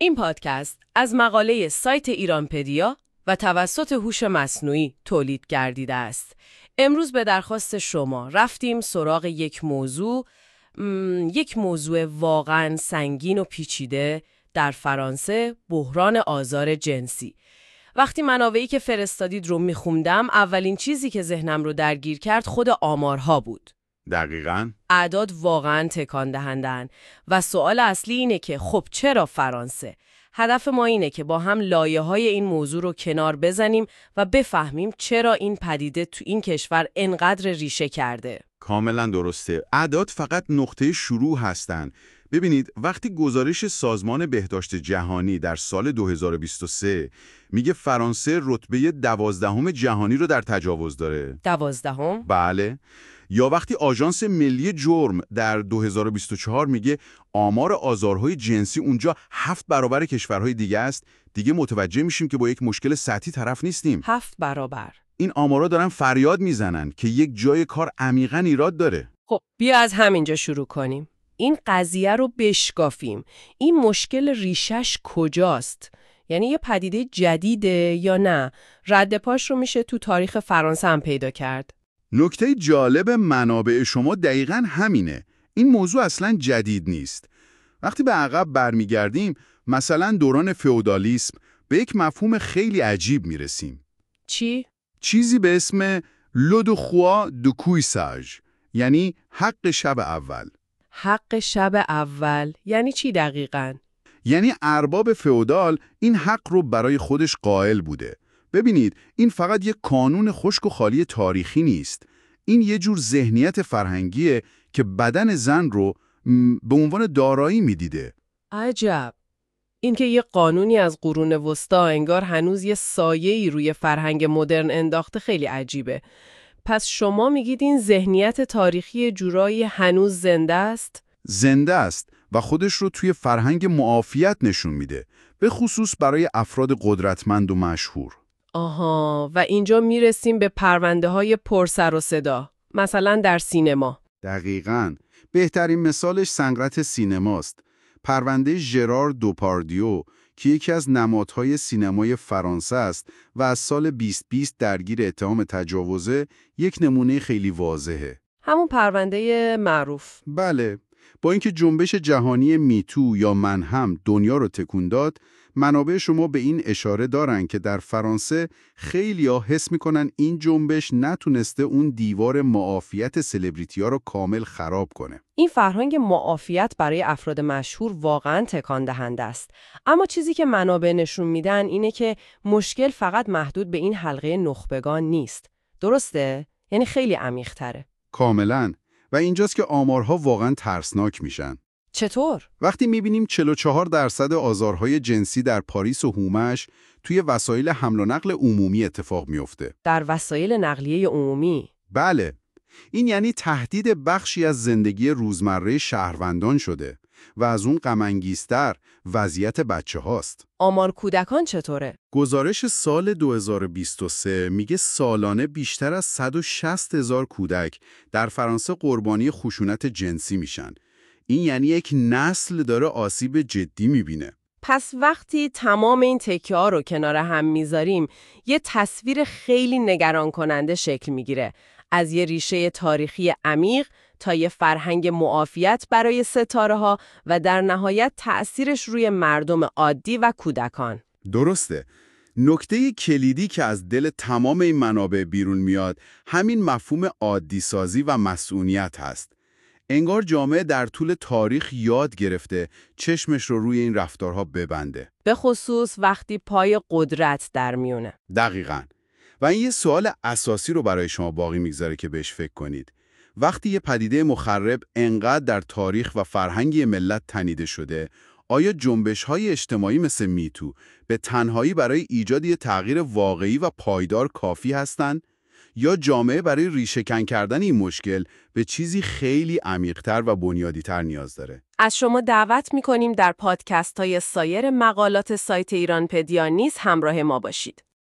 این پادکست از مقاله سایت ایرانپدیا و توسط هوش مصنوعی تولید گردیده است. امروز به درخواست شما رفتیم سراغ یک موضوع واقعاً سنگین و پیچیده در فرانسه، بحران آزار جنسی. وقتی منابعی که فرستادید رو میخوندم، اولین چیزی که ذهنم رو درگیر کرد خود آمارها بود. دقیقاً. اعداد واقعاً تکان دهندن و سوال اصلی اینه که خب چرا فرانسه؟ هدف ما اینه که با هم لایه‌های این موضوع رو کنار بزنیم و بفهمیم چرا این پدیده تو این کشور انقدر ریشه کرده. کاملا درسته. اعداد فقط نقطه شروع هستن. ببینید وقتی گزارش سازمان بهداشت جهانی در سال 2023 میگه فرانسه رتبه 12 جهانی رو در تجاوز داره. 12؟ بله. یا وقتی آژانس ملی جرم در 2024 میگه آمار آزارهای جنسی اونجا 7 برابر کشورهای دیگه است، دیگه متوجه میشیم که با یک مشکل سطحی طرف نیستیم. 7 برابر. این آمارا دارن فریاد میزنن که یک جای کار عمیقاً ایراد داره. خب بیا از همینجا شروع کنیم. این قضیه رو بشکافیم. این مشکل ریشش کجاست؟ یعنی یه پدیده جدیده یا نه؟ رد پاش رو میشه تو تاریخ فرانسه هم پیدا کرد. نکته جالب منابع شما دقیقاً همینه. این موضوع اصلاً جدید نیست. وقتی به عقب برمیگردیم، مثلا دوران فئودالیسم، به یک مفهوم خیلی عجیب میرسیم. چی؟ چیزی به اسم لو دو خوا دو کویساژ، یعنی حق شب اول. حق شب اول یعنی چی دقیقاً؟ یعنی ارباب فئودال این حق رو برای خودش قائل بوده. ببینید این فقط یک قانون خشک و خالی تاریخی نیست. این یه جور ذهنیت فرهنگیه که بدن زن رو به عنوان دارایی میدیده. عجب. این که یه قانونی از قرون وسطا انگار هنوز یه سایه‌ای روی فرهنگ مدرن انداخته خیلی عجیبه. پس شما میگید این ذهنیت تاریخی جورایی هنوز زنده است؟ زنده است و خودش رو توی فرهنگ معافیت نشون میده، به خصوص برای افراد قدرتمند و مشهور. آها، و اینجا میرسیم به پرونده‌های پرسر و صدا، مثلا در سینما. دقیقاً. بهترین مثالش سنگرت سینماست. پرونده ژرار دوپاردیو که یکی از نمادهای سینمای فرانسه است و از سال 2020 درگیر اتهام تجاوزه، یک نمونه خیلی واضحه. همون پرونده معروف. بله. با اینکه جنبش جهانی میتو یا من هم دنیا رو تکون داد، منابع شما به این اشاره دارن که در فرانسه خیلی‌ها حس می‌کنن این جنبش نتونسته اون دیوار معافیت سلبریتی‌ها رو کامل خراب کنه. این فرهنگ معافیت برای افراد مشهور واقعاً تکان دهنده است. اما چیزی که منابع نشون میدن اینه که مشکل فقط محدود به این حلقه نخبگان نیست. درسته؟ یعنی خیلی عمیق‌تره. کاملاً. و اینجاست که آمارها واقعاً ترسناک میشن. چطور؟ وقتی میبینیم 44% آزارهای جنسی در پاریس و هومش توی وسایل حمل و نقل عمومی اتفاق میفته. در وسایل نقلیه عمومی؟ بله. این یعنی تهدید بخشی از زندگی روزمره شهروندان شده و از اون غم‌انگیزتر وضعیت بچه هاست. آمار کودکان چطوره؟ گزارش سال 2023 میگه سالانه بیشتر از 160,000 کودک در فرانسه قربانی خشونت جنسی میشن. این یعنی یک نسل داره آسیب جدی میبینه. پس وقتی تمام این تکه‌ها رو کنار هم میذاریم، یه تصویر خیلی نگران کننده شکل میگیره. از یه ریشه تاریخی عمیق تا یه فرهنگ معافیت برای ستاره‌ها و در نهایت تأثیرش روی مردم عادی و کودکان. درسته. نکته کلیدی که از دل تمام این منابع بیرون میاد، همین مفهوم عادی سازی و مسئولیت هست. انگار جامعه در طول تاریخ یاد گرفته چشمش رو روی این رفتارها ببنده. به خصوص وقتی پای قدرت در میونه. دقیقاً. و این یه سوال اساسی رو برای شما باقی میگذاره که بهش فکر کنید. وقتی یه پدیده مخرب انقدر در تاریخ و فرهنگ ملت تنیده شده، آیا جنبش‌های اجتماعی مثل میتو به تنهایی برای ایجاد یه تغییر واقعی و پایدار کافی هستند؟ یا جامعه برای ریشه‌کن کردن این مشکل به چیزی خیلی عمیق‌تر و بنیادی‌تر نیاز داره؟ از شما دعوت می‌کنیم در پادکست‌های سایر مقالات سایت ایرانپدیا نیز همراه ما باشید.